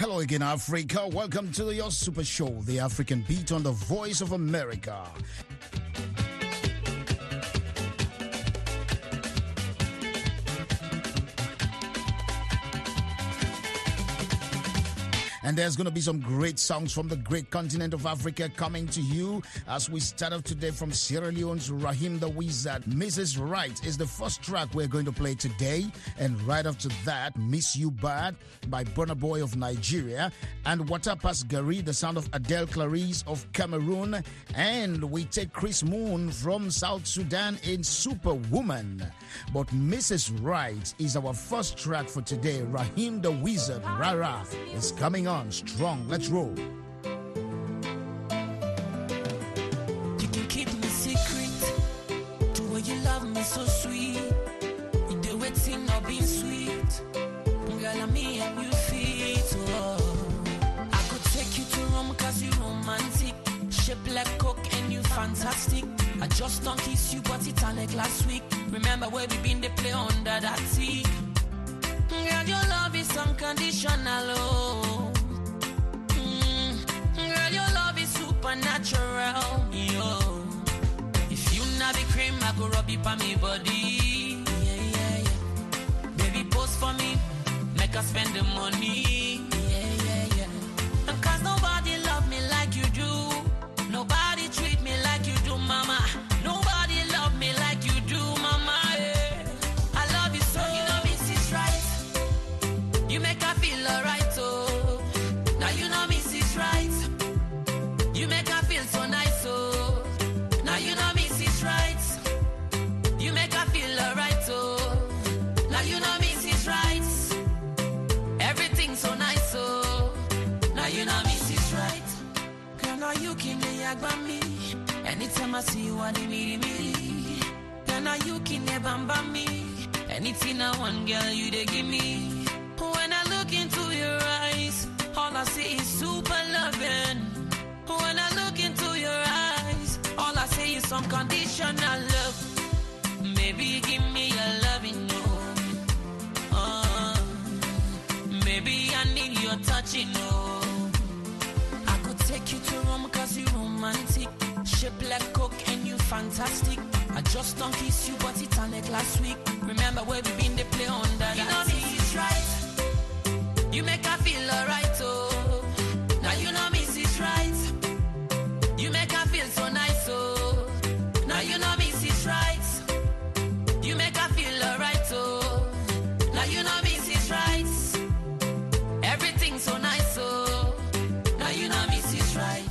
Hello again, Africa. Welcome to your super show, The African Beat on the Voice of America. And there's going to be some great songs from the great continent of Africa coming to you as we start off today from Sierra Leone's Raheem the Wizard. Mrs. Right is the first track we're going to play today. And right after that, Miss You Bad by Burna Boy of Nigeria. And Watapas Gari, the sound of Adele Clarice of Cameroon. And we take Chris Moon from South Sudan in Superwoman. But Mrs. Right is our first track for today. Raheem the Wizard, Rara, is coming on strong. Let's roll. You can keep me secret to where you love me so sweet. You do it in not being sweet. Girl, I'm me and you fit. Oh. I could take you to Rome cause you romantic. Shape like coke and you fantastic. I just don't kiss you but it's like last week. Remember where we been, they play under that sea. Girl, your love is unconditional, oh. Girl, your love is supernatural, yo. If you not be cream, I go rub it on me body, yeah. Baby, post for me, make us spend the money, yeah. Cause nobody love me like you do. Nobody treat me like you do, mama. Nobody love me like you do, mama, yeah. I love you so, you know this is right. You make her feel alright, oh. Now you know Miss is right. You make her feel so nice, oh. Now you know Miss is right. You make her feel alright, oh. Now you know Miss is right. Everything so nice, oh. Now you know Miss is right. Girl, now you can yagba me. Anytime I see you, I me. Girl, now you can bamba me. Anything I want, girl, you they give me. When I look into your eyes, all I see is super loving. When I look into your eyes, all I see is unconditional love. Maybe give me your loving, no. Maybe I need your touching, no. I could take you to Rome cause you romantic. Shape like coke and you fantastic. I just don't kiss you but it's like last week. Remember where we been, they play under that. You know me is right. You make her feel alright, oh. Now you know Miss is right. You make her feel so nice, oh. Now you know Miss is right. You make her feel alright, oh. Now you know Miss is right. Everything so nice, oh. Now you know Miss is right.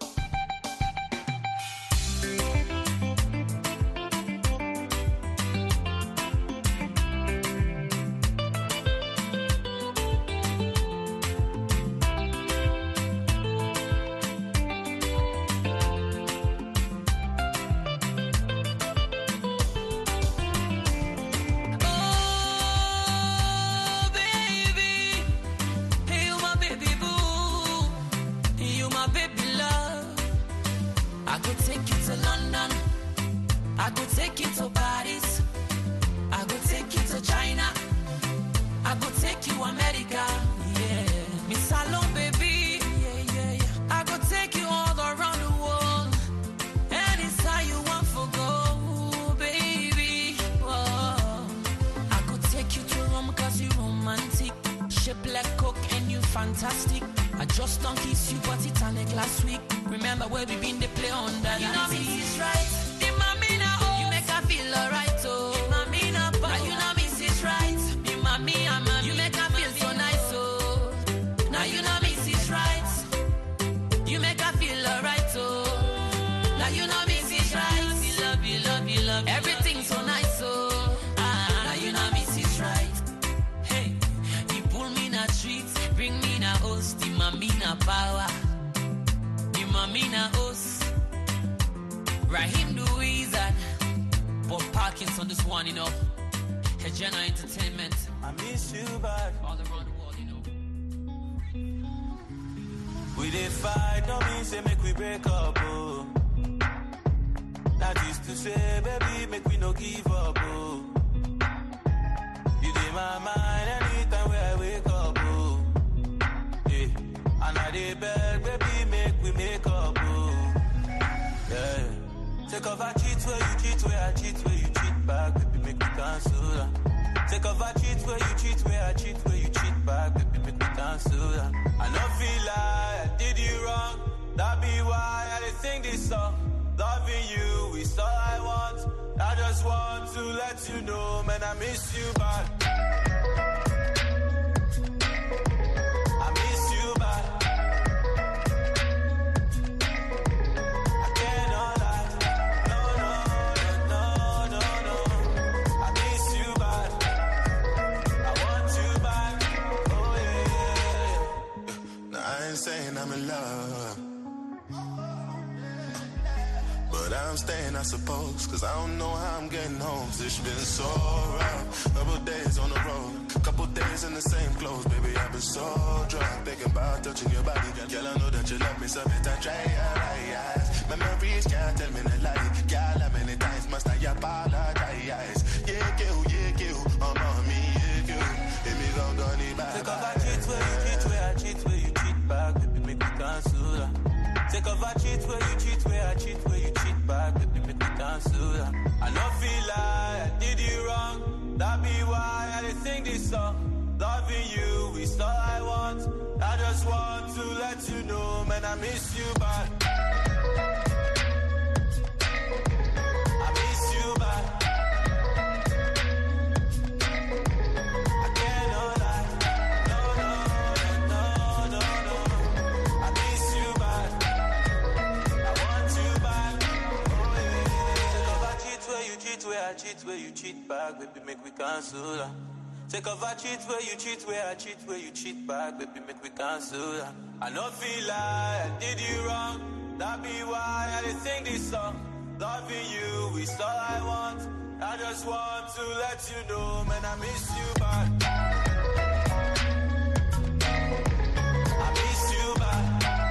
I could take you to Paris. I could take you to China. I could take you America. Yeah, Miss Salon, baby. Yeah. I could take you all around the world. Anytime you want for go, baby. Oh. I could take you to Rome cause you romantic. Shape like coke and you fantastic. I just don't kiss you but it's like last week. Remember where we been, they play under that. You know me is right. You make her feel alright, oh. Now you know Miss is right. You make her feel so nice, oh. Now you know Miss is right. You make her feel alright, oh. Now you know Miss is right. You love. Everything so nice, oh. Now you know Miss is right. Hey, you pull me na streets, bring me na host, the mommy na power. The mommy na host. Raheem the Wizard. Bob Parkinson, this one, you know. Hejena Entertainment. I miss you bad. All around the world, you know. We did fight, don't mean say make we break up, oh. That is to say, baby, make we no give up, oh. You in my mind anytime where I wake up, oh. Yeah. Take off a cheat where you cheat, where I cheat, where you cheat back, baby, make me cancel that. Take off a cheat where you cheat, where I cheat, where you cheat back, baby, make me cancel that. I don't feel like I did you wrong, that be why I didn't sing this song. Loving you is all I want. I just want to let you know, man, I miss you bad. I miss you bad. I cannot lie. No, no, no, no, no. I miss you bad. I want you back. Oh, yeah. Now, I ain't saying I'm in love, but I'm staying, I suppose, cause I don't know how I'm getting home. It's been so rough, couple days on the road, couple days in the same clothes. Baby, I've been so drunk, thinking about touching your body. Girl, I know that you love me, so better try your eyes. Memories can't tell me the lie. Girl, how many times must I apologize? Yeah, you, I'm on me, yeah, you. If me gon' go need back. Take off a cheat where you cheat, where I cheat, where you cheat back, baby, make me cancel that. Take off a cheat where you cheat, where I cheat, where you cheat back, baby, make me cancel that. I don't feel like I did you wrong, that be why I didn't sing this song. Loving you is all I want. I just want to let you know, man, I miss you bad. I miss you bad. I cannot lie. No, no, no, no, no. I miss you bad. I want you back. Oh, yeah. Take off a cheat where you cheat, where I cheat, where you cheat back, baby, make me cancel that. Take off a cheat where you cheat, where I cheat, where you cheat back, baby, make me cancel that. I don't feel like I did you wrong, that be why I didn't sing this song. Loving you is all I want. I just want to let you know, man, I miss you bad. I miss you bad.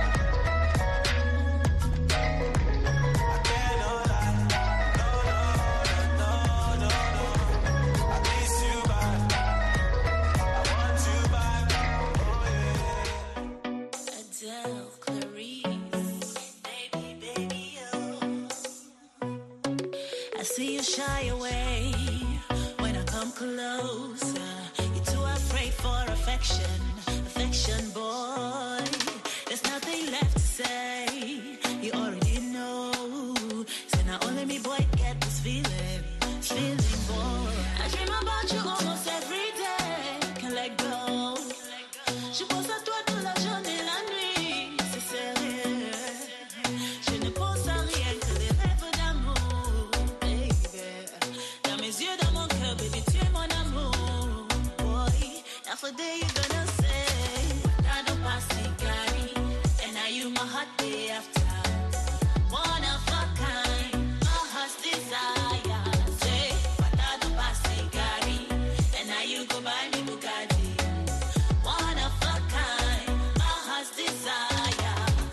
I cannot lie. No, no, no, no, no. I miss you bad. I want you back. Oh, yeah. Adele, Clarice, baby, oh. I see you shy away when I come closer. You're too afraid for affection, boy. There's nothing left to say. You already know. So now only me, boy, get this feeling, boy. I dream about you almost every day. Can't let go. Je pense à toi toute la journée, la nuit. C'est sérieux. Je ne pense à rien que les rêves d'amour, baby. Dans mes yeux, dans mon cœur, baby, tu es mon amour. Boy, now for day you gonna say, I don't pass Gary, and now you my heart day after. One of a kind, my heart's desire. Say, but I don't pass Gary, and now you go buy me Bugatti. One of a kind, my heart's desire.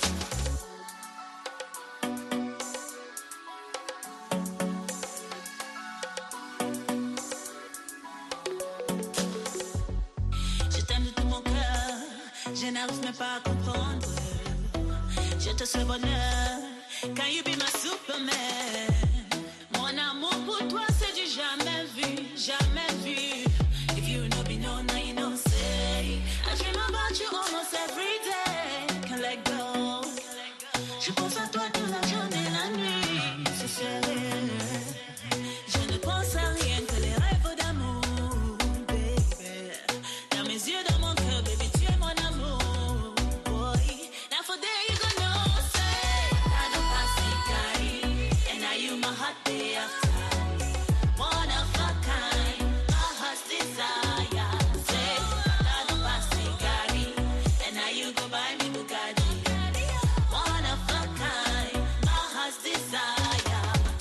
Je t'aime de tout mon cœur, je n'arrive même pas à comprendre. Je te souhaite bonheur, can you be my Superman? Mon amour pour toi c'est du jamais vu, jamais vu. If you know me, no, now you know, say I dream about you almost every day, can't let go. Je pense à toi toute la journée, la nuit, c'est sérieux. Je ne pense à rien que les rêves d'amour, baby. Dans mes yeux, dans mon cœur, baby, tu es mon amour, boy. Now for day you gonna say, I don't pass Gary, and now you my heart day after. One of a kind, my heart's desire. Say, I don't pass Gary, and now you go buy me Bugatti. One of a kind, my heart's desire.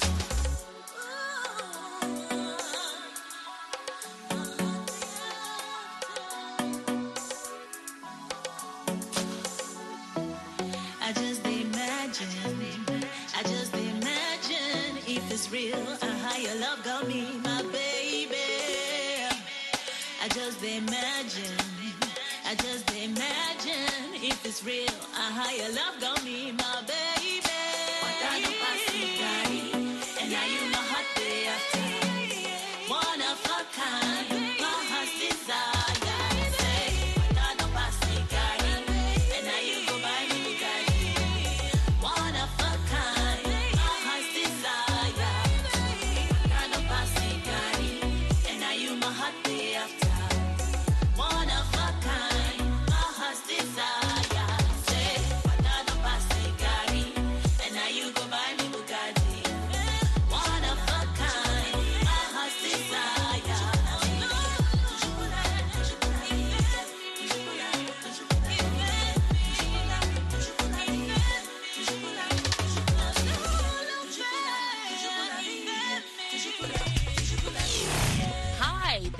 I just imagine if it's real, how your love got me, my baby. I just imagine if it's real, how your love got me, my baby. Guardado pa' Gary,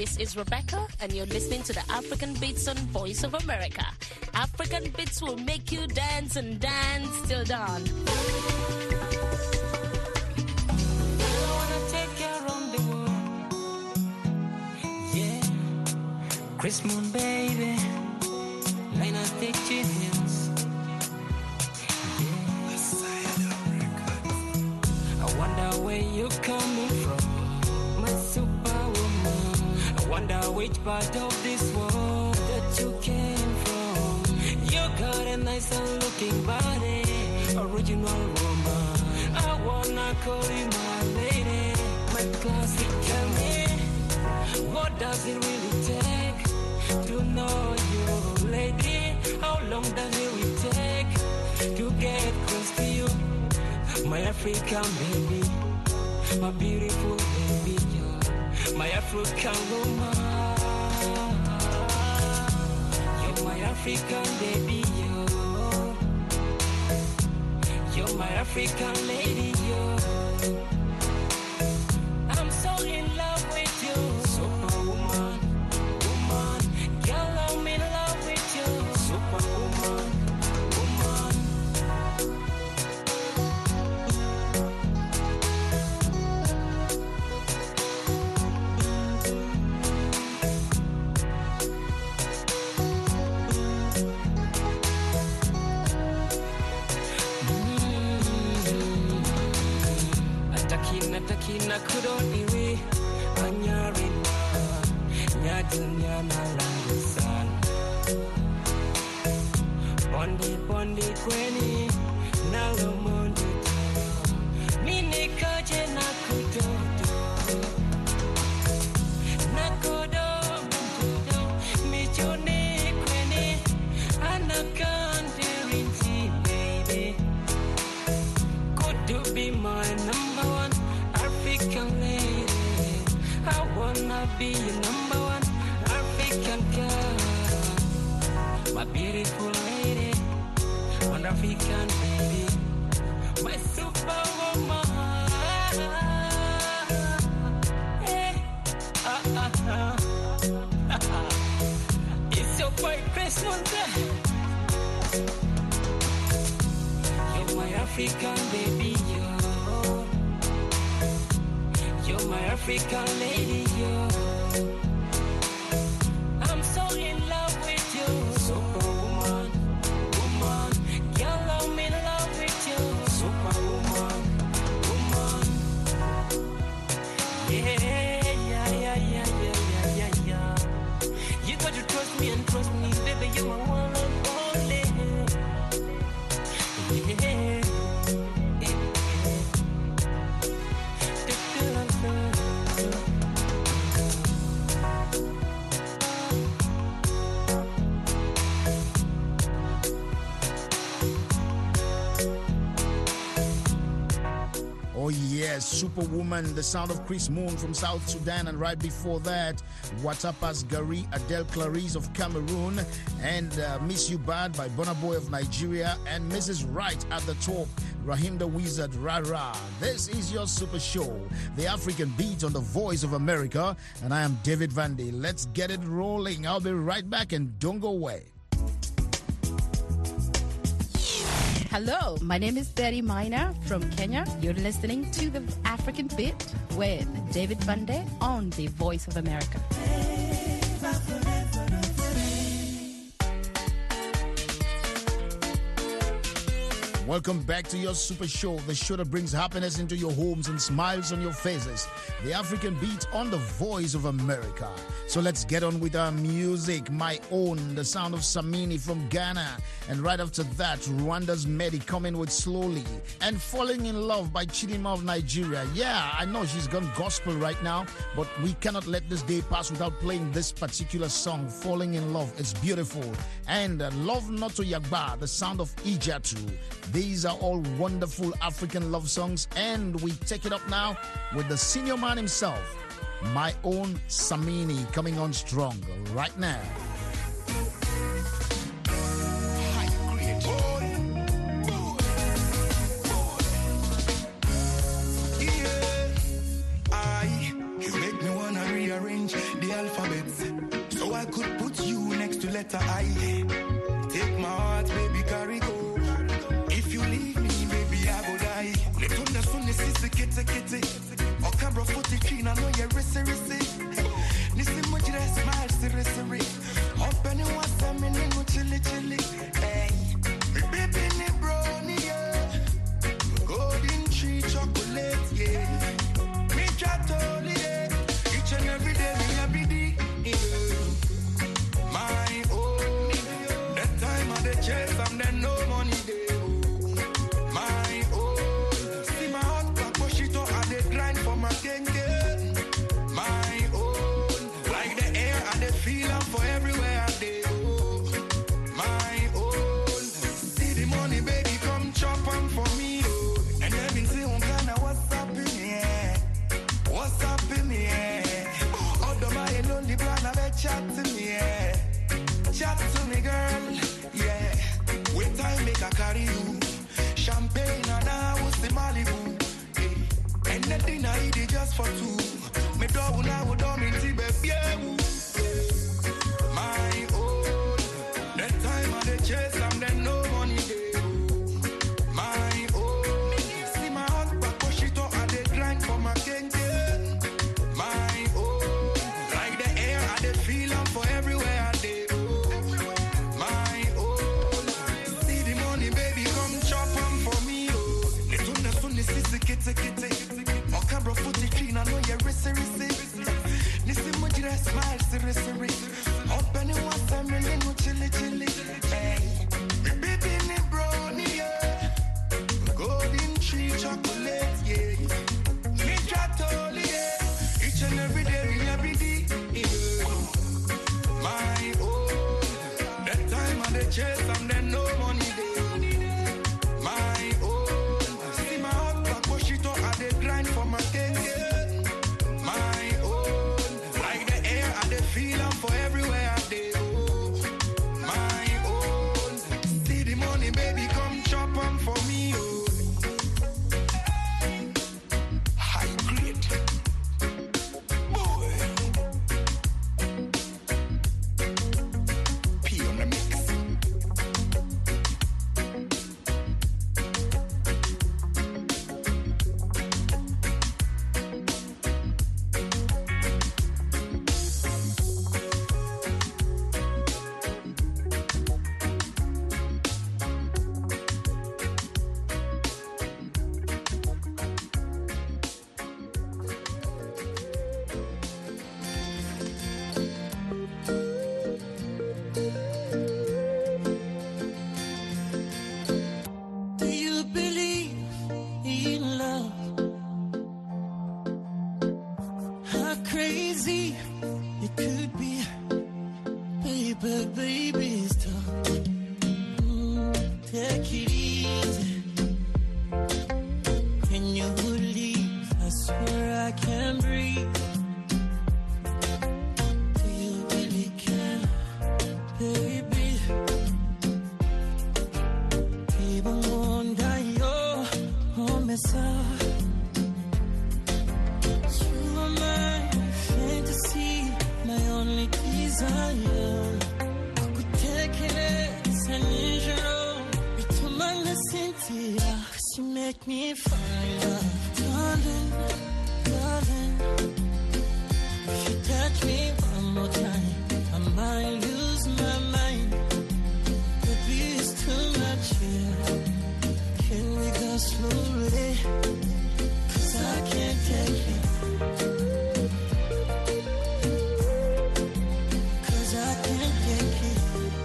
This is Rebecca, and you're listening to the African Beats on Voice of America. African Beats will make you dance and dance till dawn. I wanna take you around the world. Yeah. Chris Moon, baby. Line of take genius. Yeah. I wonder where you coming from, my superwoman. I wonder which part of this world that you came from. You got a nice and looking body, original woman. I wanna call you my lady, my classic. Tell me, what does it really take to know you, lady? How long does it really take to get close to you? My African baby, my beautiful baby, yeah. My African woman. You're my African baby, yo. You're my African lady, yo. I'm so in love with you, superwoman, woman. Girl, I'm in love with you, superwoman, woman. Atakina kudoniwe anyarina nyadunya na langu sana Bondi kweni na lomondo mini kaje na kudodo na kudodo michoni kweni anakandirinti baby. Could you be my number one African lady? I wanna be your number one African girl. My beautiful lady, one African lady, my superwoman. Hey, It's your boy Christmas Day. You're my African baby, yo. You're my African lady, yo. I'm so in love with you, superwoman, woman. Girl, I'm in love with you, superwoman, woman. Yeah. You got to trust me and trust me, baby. You're my one and only. Yeah. Oh yes, Superwoman, the sound of Chris Moon from South Sudan, and right before that, Watapas Gari, Adele Clarice of Cameroon, and Miss You Bad by Burna Boy of Nigeria, and Mrs. Right at the top, Rahim the Wizard, Rara. This is your Super Show, the African Beat on the Voice of America, and I am David Vandy. Let's get it rolling. I'll be right back, and don't go away. Hello, my name is Betty Minor from Kenya. You're listening to the African Beat with David Vande on the Voice of America. Welcome back to your Super Show, the show that brings happiness into your homes and smiles on your faces. The African Beat on the Voice of America. So let's get on with our music. My Own, the sound of Samini from Ghana. And right after that, Rwanda's Medi coming with Slowly. And Falling in Love by Chidinma of Nigeria. Yeah, I know she's gone gospel right now, but we cannot let this day pass without playing this particular song, Falling in Love. It's beautiful. And Love Noto Yagba, the sound of Ijatu. These are all wonderful African love songs, and we take it up now with the senior man himself, My Own Samini, coming on strong right now. You make me wanna rearrange the alpha letter I. Take my heart, baby, carry go. If you leave me, baby, I go die. Let's sisi kete kete. Okabro footy clean, I know you're risi. Nisi mujire smile, siri. Open it once, I'm in it, chili. Hey, me baby, ni brownie, yeah. Golden tree chocolate, yeah. Me chatoli, yeah. Each and every day, me a bidi, yeah. My own, that time of the chase, I'm then no money day. My own, see my heart back, push it up, I dey grind for my gang. My own, like the air, I dey feel am for everywhere I dey. My own, see the money, baby, come chop am for me. And then me say, Unkana, what's up in here? What's up in here? Although my lonely plan, I bet chat to me, yeah. Chat to me, girl, yeah. Wait time make I carry you. Champagne and I was the Malibu. Yeah. And the dinner I eat it just for two. Me double now would do me baby. My own. That time of the chase, I'm then no money day. My own. See my heart back, push it up, I dey grind for my gang. My own. Like the air, I dey feel am for everywhere I dey. My own. See the money, baby, come chop am for me. Sunny, sisi kete. Okabro footy clean, I know you're risi. Nisi mujire smile, siri. Open it once, I'm in it, chili. Hey, me baby, ni brownie, yeah. Golden tree chocolate, yeah. Me chatoli, yeah. Each and every day, me a bidi, yeah. My own, that time of the chase, I'm then no money day. My own, see my heart back, push it up, I dey grind for my gang. My own, like the air, I dey feel am for everywhere I dey. My own, see the money, baby, come chop am for me. High grade, boy. P on the mix. Do you believe in love? How crazy it could be, baby, stop. Take it easy. When you leave, I swear I can't breathe. Do you really care, baby? Even wonder your home is up. You are my fantasy, my only desire. I could take it as an usual. It's Cynthia, 'cause you make me fall in love. Darling, if you touch me one more time, I might lose my mind. Baby, it's too much here. Can we go slowly? 'Cause I can't take it. 'Cause I can't take it.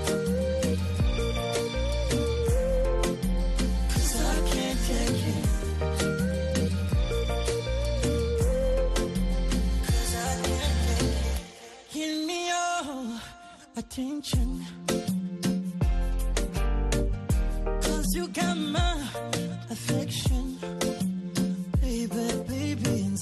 'Cause I can't take it. 'Cause I can't take it. Give me your attention. 'Cause you got my affection. Baby, it's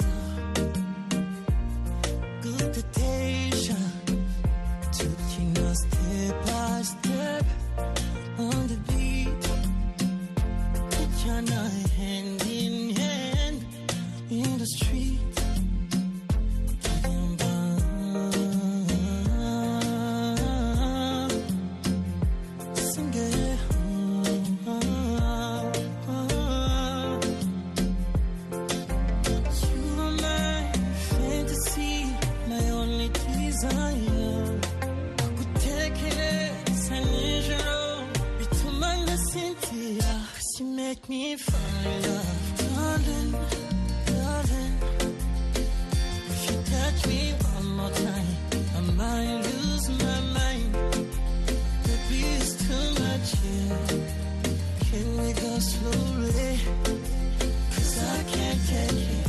good to taste ya. Taking us step by step on the beat. Put your night hand in hand in the street. make me fall in love, darling, darling. If you touch me one more time, I might lose my mind. Baby, it's too much here. Can we go slowly? 'Cause I can't take it.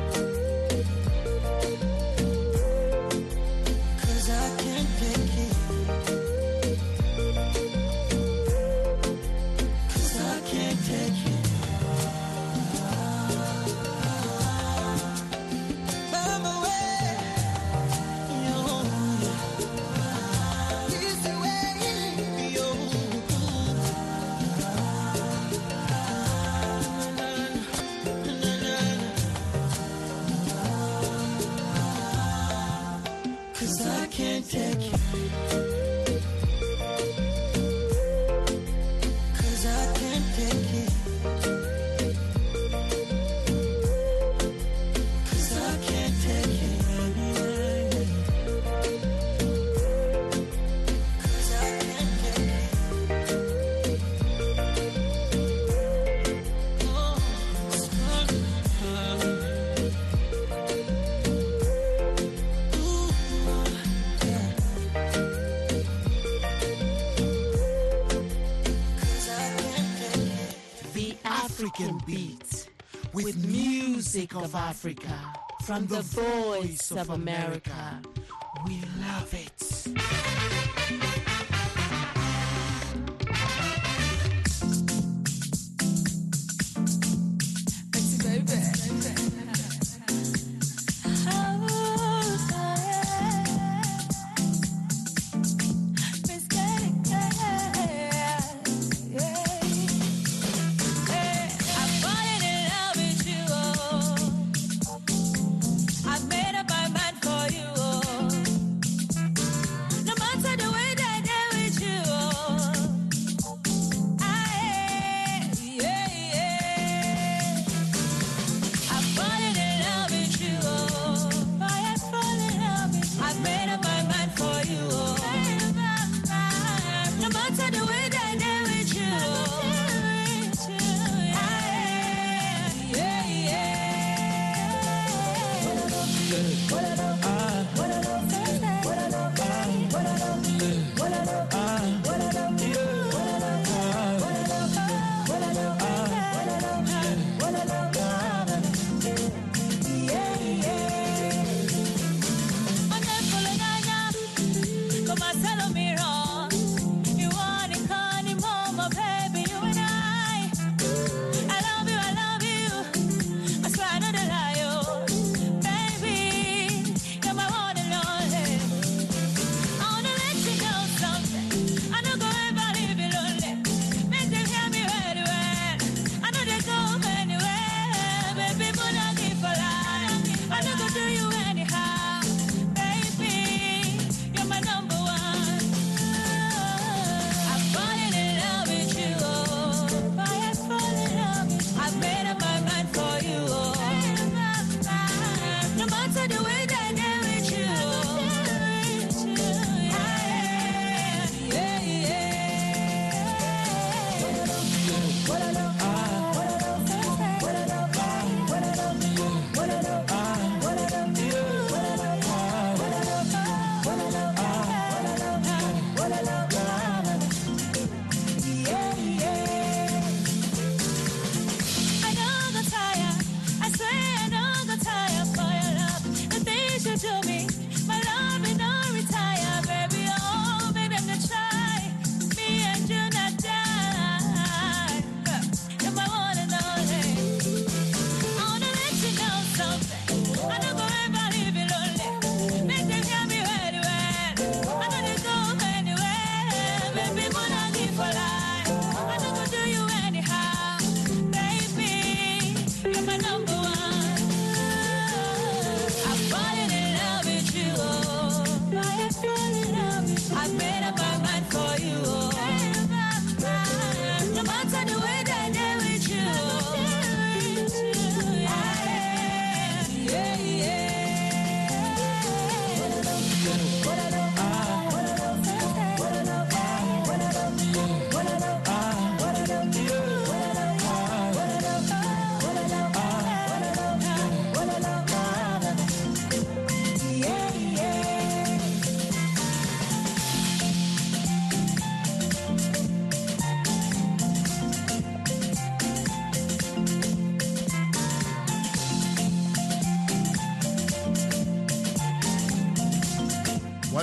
'Cause I can't take it. 'Cause I can't take it. I'm away. It's the way. Cause I can't take it. Cause I can't take it. Cause I can't take it. Cause I can't take it. Oh, African beats with music of Africa from the voice of America. We love it. I've made up my mind for you.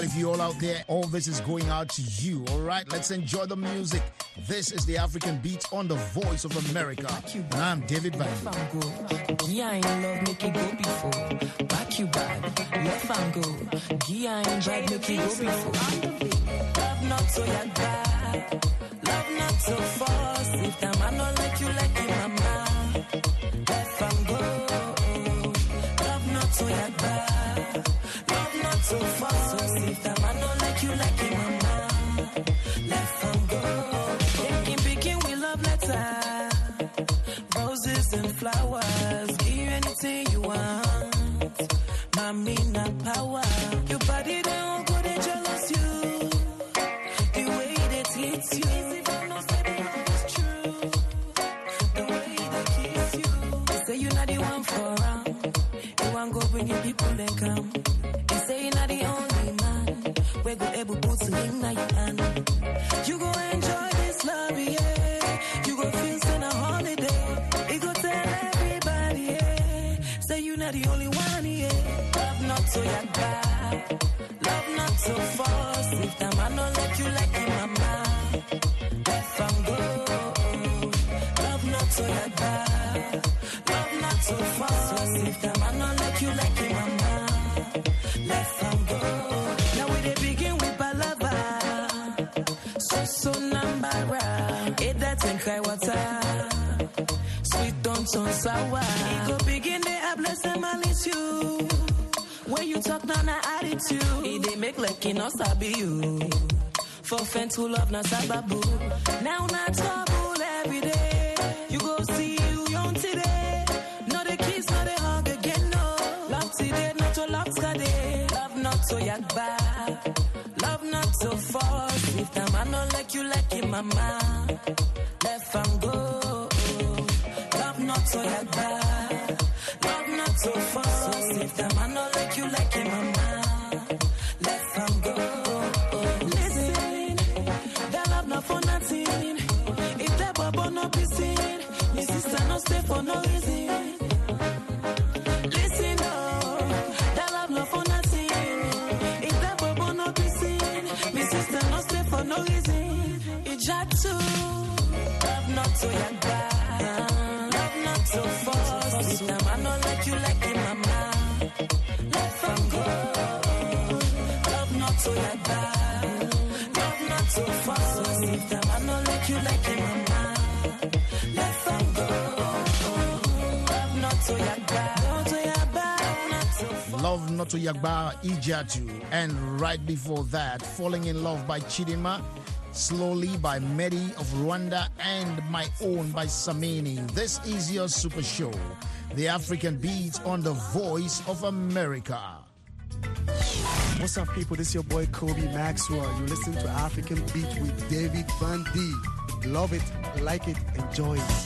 of you all out there, all this is going out to you. All right, let's enjoy the music. This is the African Beat on the Voice of America. And I'm David Van. Yeah, in love, make it go before. Back you bad, love and go. Yeah, in bad, make it go before. Love not so young bad, love not so fast. If the man not like you like him, mama, left and go. Love not so young bad, love not so fast. If the man not like you like him, mama, left and go. In picking we love letter, roses and flowers, give you anything you want. Mommy not power, your body don't go they jealous you. The way that hits you, if I know say it's true. The way they kiss you, they say you're not the one for round. You want go bring your people and come. They say you're not the only man. We go able put to him now you hand. You go enjoy this love, yeah. You go feel send a holiday. You go tell everybody, yeah. Say you're not the only one, yeah. Love not so young bad, love not so fast. If the man don't like you like him, mama, left and go. Love not so young bad, love not so fast. If the man don't like you like him, mama, left and go. Now we they begin with palava, so number, eat that and cry water. Sweet don't turn sour. He go begin they a bless and malice you. When you talk now na attitude, he they make like he not sabi you. For friends who love na sababu. Now na trouble every day. You go see you young today. No the kiss, no the hug again, no. Love today, not to love today. Love not so young bad, love not so fast. If the man don't like you like him, mama, left and go. Love not so young bad, love not so fast. If the man don't like you like him, mama, left and go. Listen, that love not for nothing. If that bubble not be seen, my sister not stay for no reason. Listen, oh, that love not for nothing. If that bubble not be seen, my sister not stay for no reason. It just too. Love not so young bad, love not so fast. If the man don't like you like him, mama, left and go. Love not so young bad, love not so fast. If the man don't like you like him, mama, left and go. Love not so young bad, not so young bad, not so fast. Love Not to Yagba Ijatu. And right before that, Falling in Love by Chidima, Slowly by Medi of Rwanda, and My Own by Samini. This is your super show, the African Beat on the Voice of America. What's up, people? This is your boy Kobe Maxwell. You listen to African Beat with David Van D. Love it, like it, enjoy it.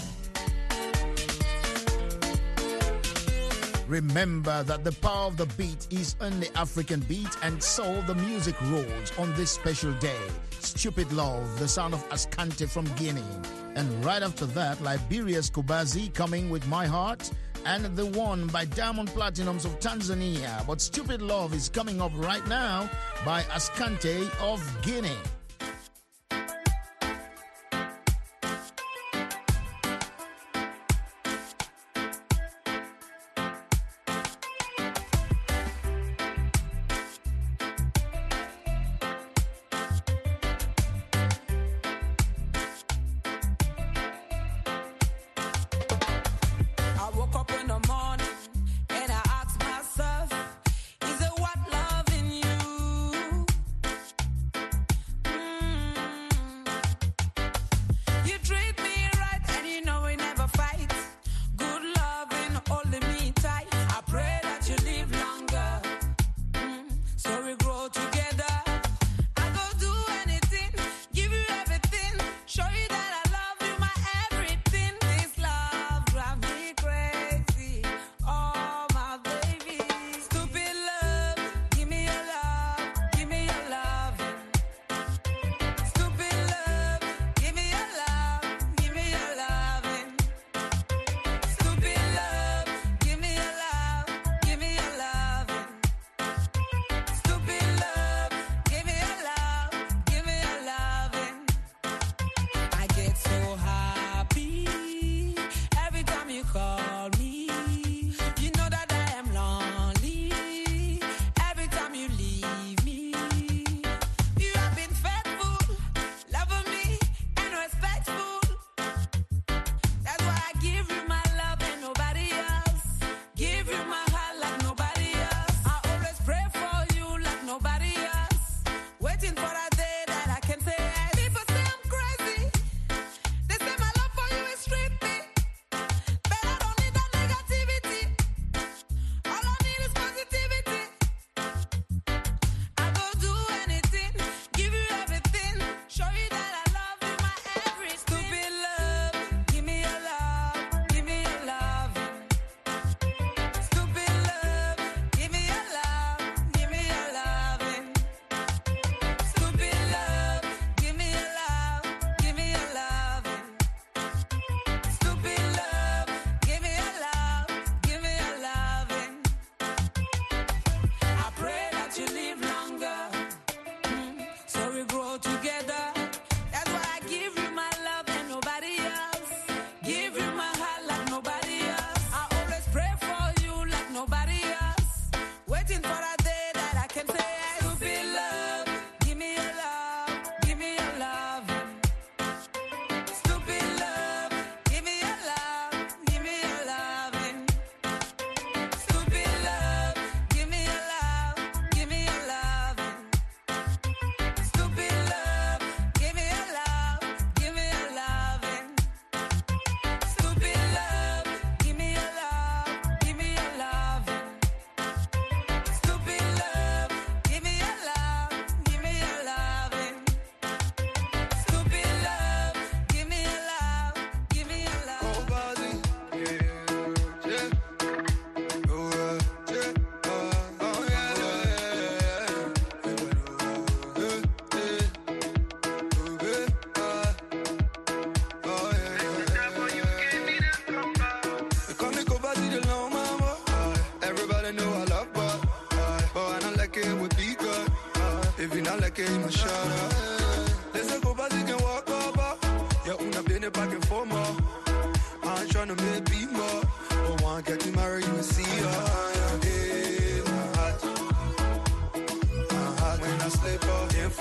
Remember that the power of the beat is in the African beat, and so the music rolls on this special day. Stupid Love, the sound of Ascante from Guinea. And right after that, Liberia's Kubazi coming with My Heart, and the one by Diamond Platinums of Tanzania. But Stupid Love is coming up right now by Ascante of Guinea. mashara. Let's go back and walk over. Yeah, una been back and forth more. I'm tryna make be more. But one get you married, you will see her. Hey, my heart. When I slip up, damn.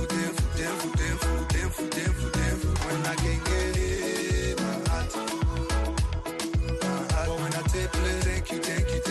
When I can't get it, my heart. But when I take play, thank you.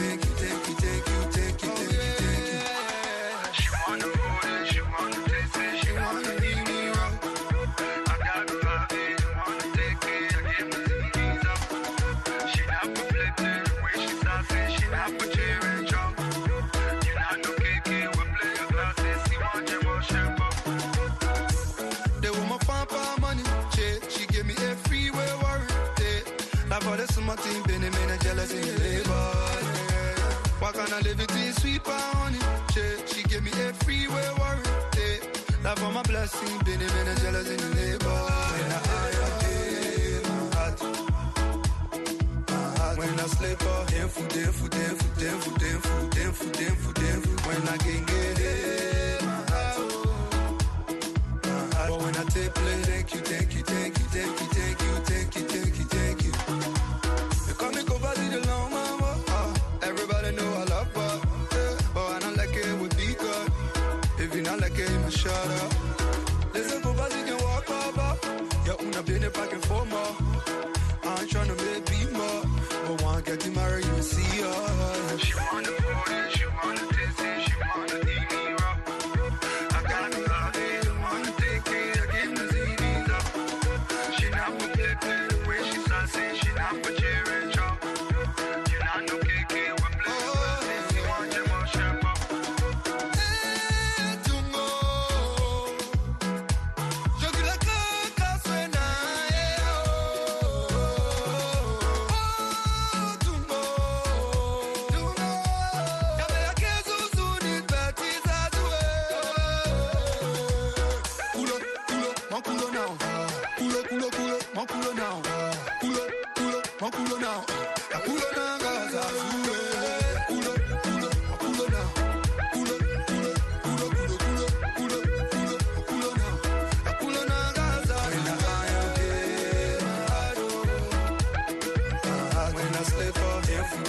She wanna roll it, she wanna taste it, she wanna leave me wrong. I gotta love it, you wanna take it, I give my CDs up. She not reflecting the way she starts it, she not for cheering jump. You not no KK, we play your glasses, see one emotion. They want my fun for money, she gave me a freeway warrant. Now for the summer team, Benny, man, and jealous in the labor. Why can't I live it in sweet honey? She gave me a freeway warrant. Love for my blessing, Benny, man, and jealous in the labor. When I my heart. When I sleep up, damn food. When I can't get it, my heart. But when I take play, thank you. You call me go back to the long mama. Everybody know I love her. But I don't like it with be good. If you not like it, you must shut up. Let's go back and walk over. Yeah, una been back and forth more. I'm tryna make be more. But one get you married, you will see her. She wanna hold it, she wanna taste it, she wanna leave me raw. I gotta love it, I wanna take it, I give my CDs up. She not for play the way she starts it, she not for cheering jump. You not no KK, we play your glasses, see one emotion pop. Hey, tungo, je dis la coca suena, tungo, ya vea que Zuzuni batiza tuwe. Culo, mon culo now. Culo, mon culo now. Culo, mon culo now. Ya culo na gaza tuwe. Culo, mon culo now. Culo now. Ya culo na gaza. When I slip up, damn food.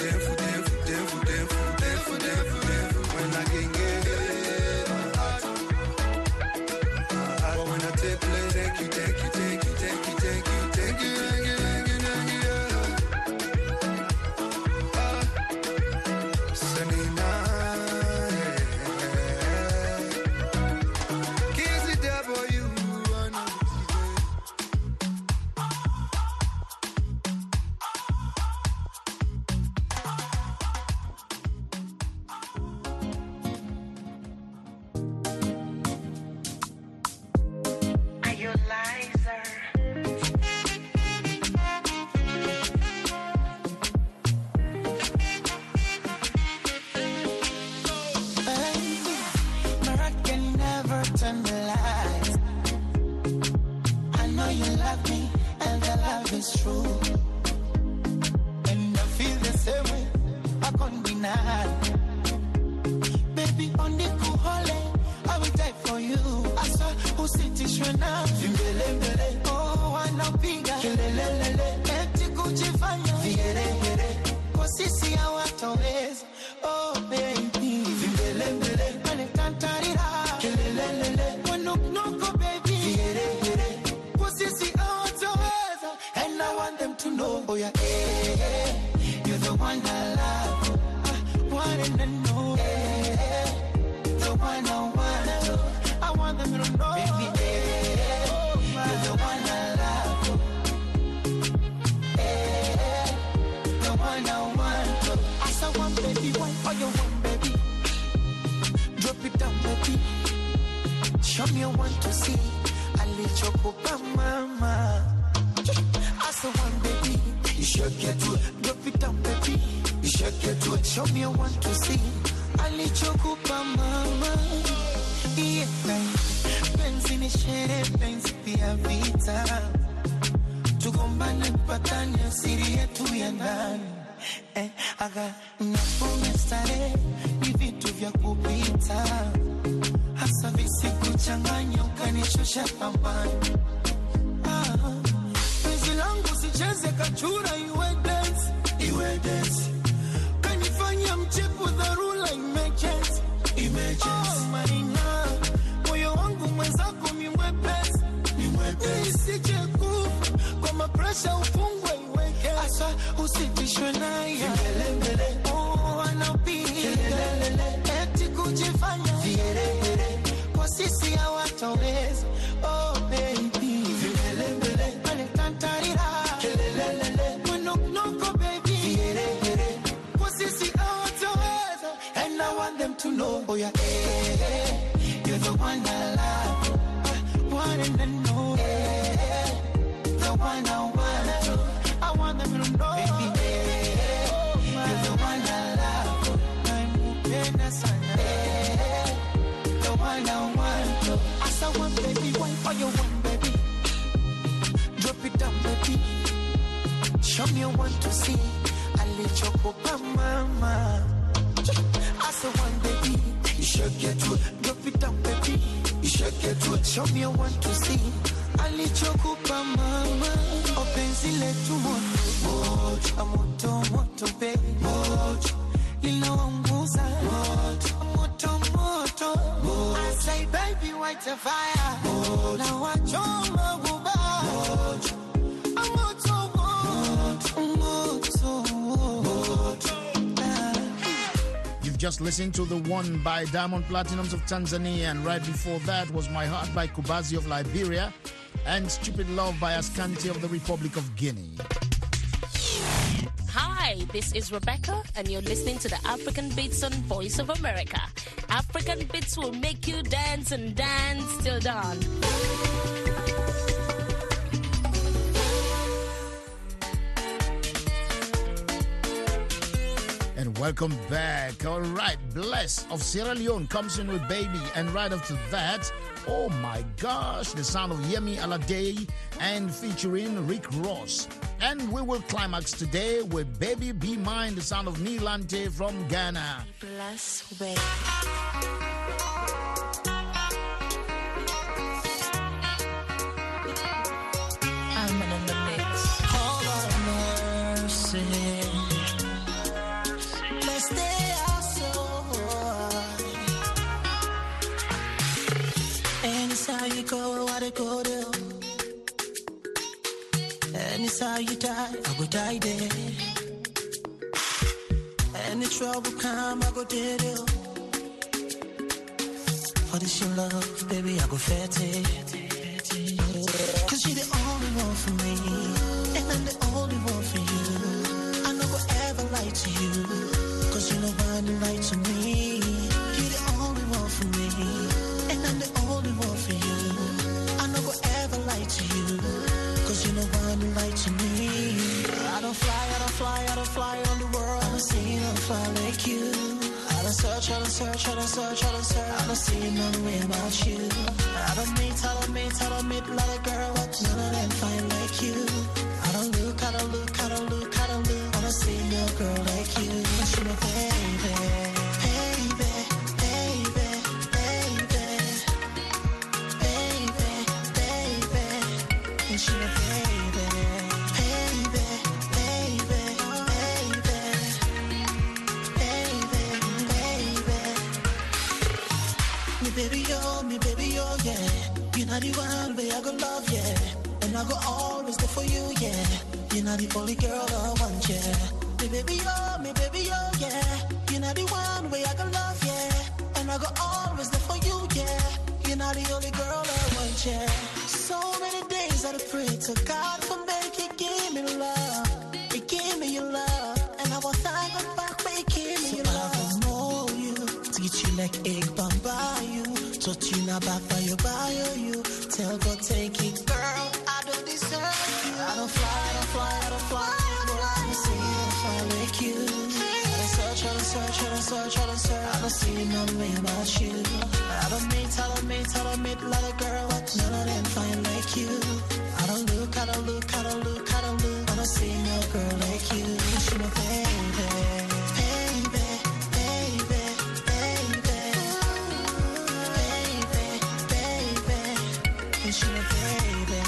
When I can't get it, my heart. But when I take play, thank you. Selena, kiss it there for you. Are you liar? I can never turn the lights. I know you love me, and the love is true. And I feel the same way, I can't deny. Baby, on the cool holiday, I will die for you. I saw who sit is now. Oh, I know bigger. Eti kujifanya. Kwa sisi hawatoweza. Oh, baby. Anikantarira. Wanuknuko, baby. Kwa sisi hawatoweza. And I want them to know. Oh, yeah, you're the one I love. One and I know. The one I want. I want them to know. Baby, you're the one I love. The one I want. I saw one baby, one for your one baby. Drop it down, baby. Show me you want to see. I let you go, mama. I saw one baby. You shake it to it. Drop it down, baby. You shake it to it. Show me you want to see. I let you go, mama. Yeah, penzi ni shere, penzi pia vita. Tugombane mpatane, siri yetu ya ndani. Aga nafunga stare, ni vitu vya kupita. Sasa visikuchanganya ukanichosha thamani. Penzi langu sicheze kachura iwe dance. Kanifanya mchepu dharura emergency. Oh Marina, moyo wangu mwenzako ni mwepesi. Nisije kufa kwa mapresha ufungwe iweke. Asa usitishwe naye. Oh anapiga eti kujifanya kwa sisi hawataweza. Oh baby anikantarira mwenoko baby kwa sisi hawataweza. And I want them to know, oh yeah, you're the one I love, one and I know, the one I want. I want them to know, baby, you're the one I love, the one I want. As I want, baby, why for you want, baby? Drop it down, baby. Show me what to see. I let you go, mama. As I want, baby, you should get to it. Drop it down, baby. You should get to it. Show me what to see. I let you go, mama. Open zile tu moto, moto, baby. Moto, linaunguza. Moto. I say, baby, white fire. Now I choma guba. You've just listened to the one by Diamond Platinums of Tanzania, and right before that was My Heart by Kubazi of Liberia and Stupid Love by Ascanti of the Republic of Guinea. Hi, this is Rebecca, and you're listening to the African Beats on Voice of America. African Beats will make you dance and dance till dawn. And welcome back. All right, Bless of Sierra Leone comes in with Baby, and right after that, oh my gosh, the sound of Yemi Alade and featuring Rick Ross. And we will climax today with Baby Be Mine, the sound of Nilante from Ghana. Bless way. I'm in the mix. All of mercy. Let's stay outside. And it's how you go, what it go do. And it's how you die, I go die there. And the trouble come, I go dead. For this your love, baby, I go fatty. Cause you're the only one for me, and I'm the only one for you. I no go ever lie to you, cause you know why you lie to me. You're the only one for me, and I'm the only one for you. I no go ever lie to you, cause you know why you lie to me. I don't fly on the world. I don't see no fly like you. I don't search. I don't see none way about you. I don't meet a lot of girls, but none of them fine like you. I don't look. I don't see no girl like you. But you know, baby. She a baby, me baby, oh yeah. You're not the one way I go love, yeah. And I go always there for you, yeah. You're not the only girl I want, yeah. Me baby, oh yeah. You're not the one way I go love, yeah. And I go always there for you, yeah. You're not the only girl I want, yeah. So many days I pray to God for make you give me love. You give me your love. And I will thank God back for you give me your love. I will know you, teach you like egg bamba you. Touch you now back by your bio you. Tell God take it, girl, I don't deserve you. I don't fly. I see you fly like you. I don't see none way about you. I don't meet a lot of girls, but none of them fine like you. I don't look. I don't see no girl like you. She's my baby. baby.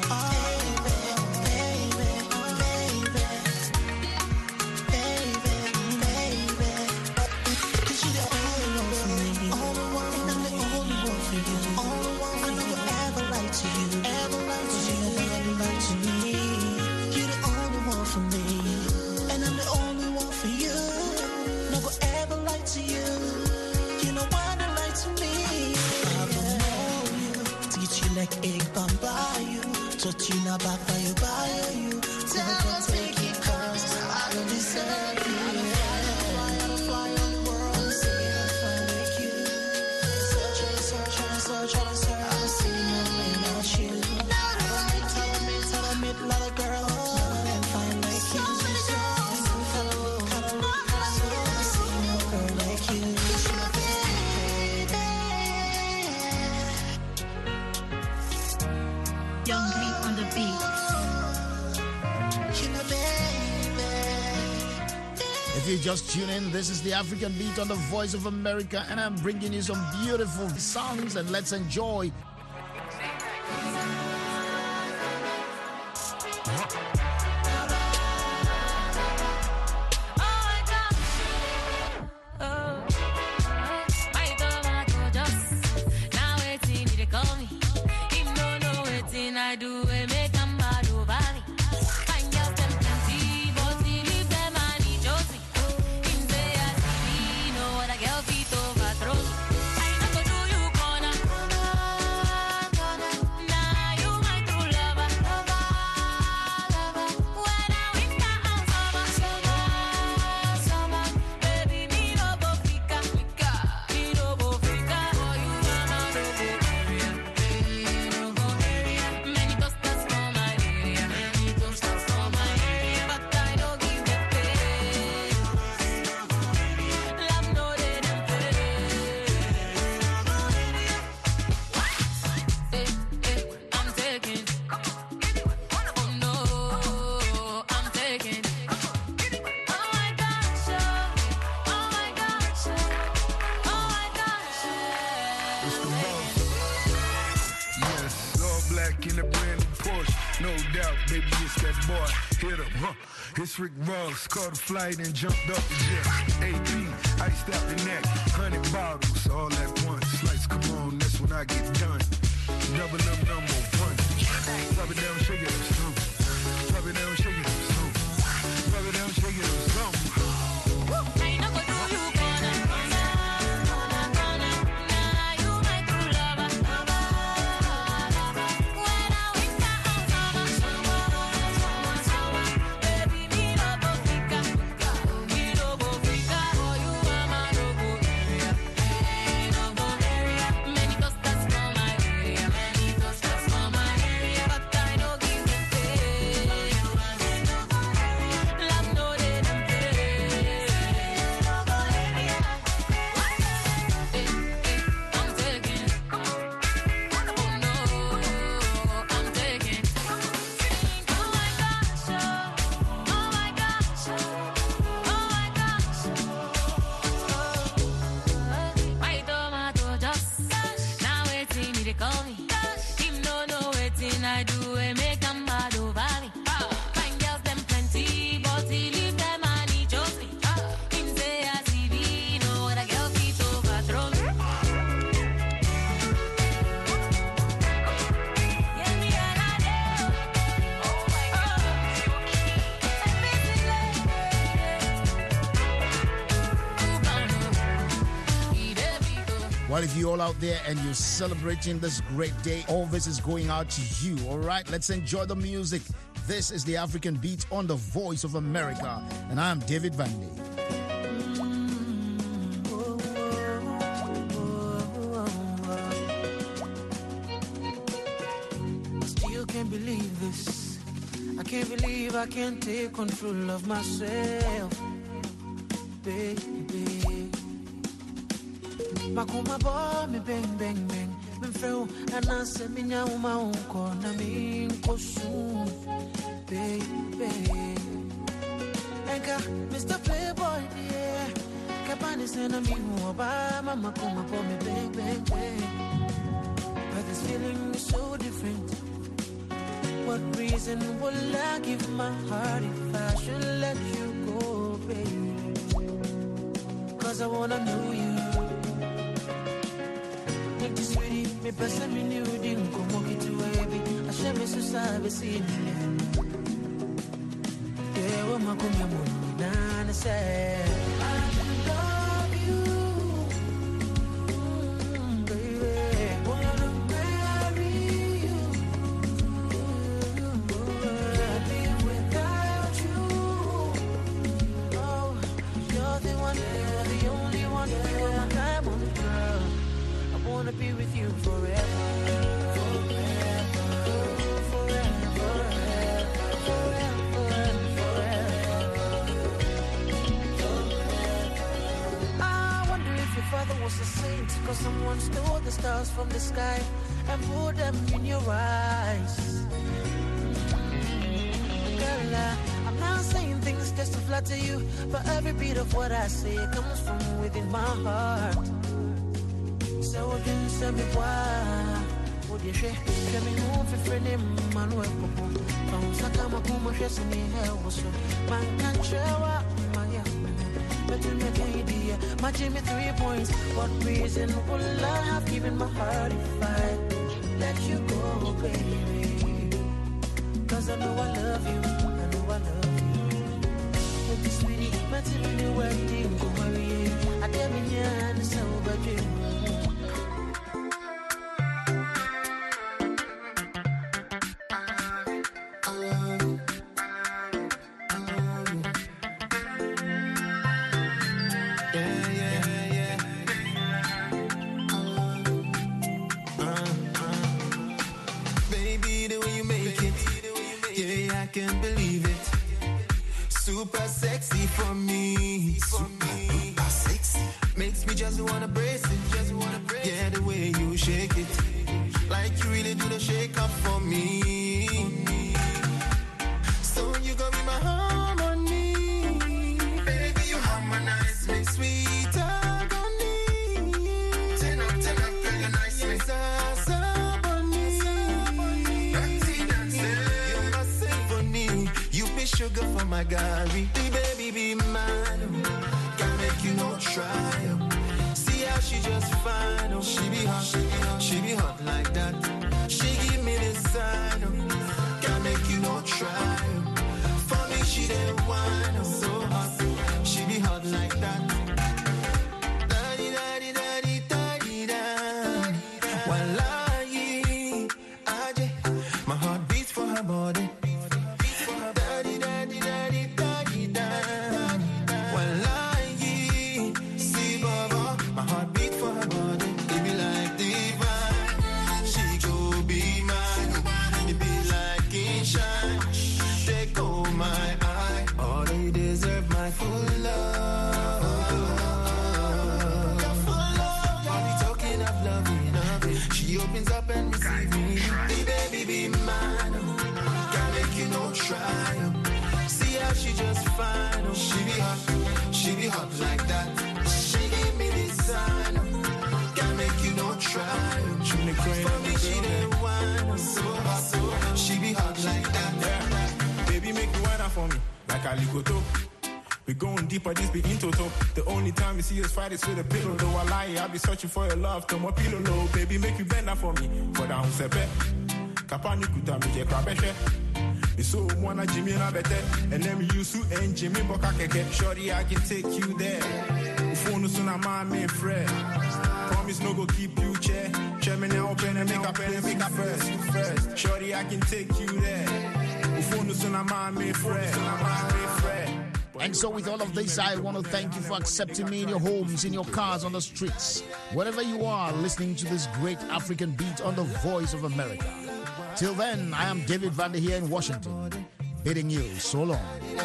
Touching her back by you. Tell her take it 'cause I don't deserve you. Fly on the world, see her find like you. Search, I don't see no man like you. Tell her meet a lot of girls, and find like you. See no girl like you. Young Lee on the beat. If you just tune in, this is the African Beat on the Voice of America, and I'm bringing you some beautiful songs, and let's enjoy. It's Rick Ross, caught a flight and jumped up the jet. AP, iced out the neck, 100 bottles, all at once. Lights come on, that's when I get done. Double up number one. Drop it down, shake it up, some. Drop it down, shake it up, some. Drop it down, shake it up, some. Well, if you're all out there and you're celebrating this great day, all this is going out to you, all right? Let's enjoy the music. This is the African Beat on the Voice of America, and I'm David Vande. Still can't believe this. I can't believe I can't take control of myself, baby. Makuma bo me bang bang bang. Me freo anase me nyauma unko na me nkosu, baby. Enka Mr. Playboy yeah. Kapani sena mi huoba mama kuma bo me bang bang bang. But this feeling is so different. What reason will I give my heart if I should let you go, baby? Cause I wanna know you. Make this sweetie, me person me new didn't come walk it to baby. I share me so sad, see me. Yeah, what my come here, Nana said, I love you, baby. Wanna marry you. Live without you. Oh, you're the one, you're the only one. You're my diamond girl. I wanna be with you forever. Father was a saint, cause someone stole the stars from the sky and put them in your eyes. Girl, I'm not saying things just to flatter you, but every beat of what I say comes from within my heart. So again, tell me why would you share me home for friend man who found Sakama Kuma Shessing me hell was so man can't show up my but you make an idea, matching me 3 points. What reason will I have given my heart if I let you go, baby? Cause I know I love you, I know I love you. Baby sweetie, matching me new wedding, go marry. I tell me, yeah, and it's over, dream. Can't believe it. Super sexy for me. Super sexy. Makes me just wanna brace it. Yeah, the way you shake it. Like you really do the shake up for me. So you gonna be my harmony. Baby, you harmonize me. Sweet agony. 10 up, girl, you nice me. Sugar for my Gary, baby, be mine. Can't make you no try. See how she just fine. Oh, she be hot like that. She give me this sign. Can't make you no try. For me, she the one. So hot, she be hot like that. Daddy, daddy, daddy, daddy, daddy. Wallahi, Aje, my heart beats for her body. Opens up and receive me. Baby, be mine. Can't make you no try. See how she just fine. She be hot like that. She give me this sign. Can't make you no try. For me, she the one. So hot, she be hot like that. Yeah. Baby, make you weather for me like a ligoto. We going deeper, this be in toto. The only time you see us fight is with a pillow. Though I lie, I be searching for your love. To my pillow low, baby, make you bend that for me. For that sepe, kapani kuta mi je krabeshe. It's so wanna Jimmy na bete, and then you su and Jimmy boka keke. Shorty, I can take you there. Ufonu suna ma me friend. Promise no go keep you chair. Chairman now open and make up first. Shorty, I can take you there. Ufonu suna ma me friend. And so with all of this, I want to thank you for accepting me in your homes, in your cars, on the streets. Wherever you are listening to this great African beat on the Voice of America. Till then, I am David Vander here in Washington, bidding you so long.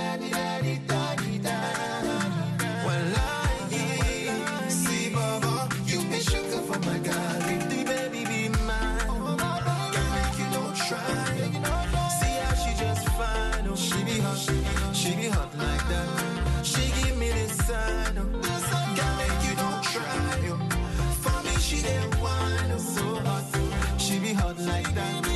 See, Baba, you be sugar for my Gary. Baby, be mine. Can't make you no try. See how she just fine. Oh, she be hot like that. She give me this sign. Can't make you no try. For me, she the one. So hot, she be hot. like that.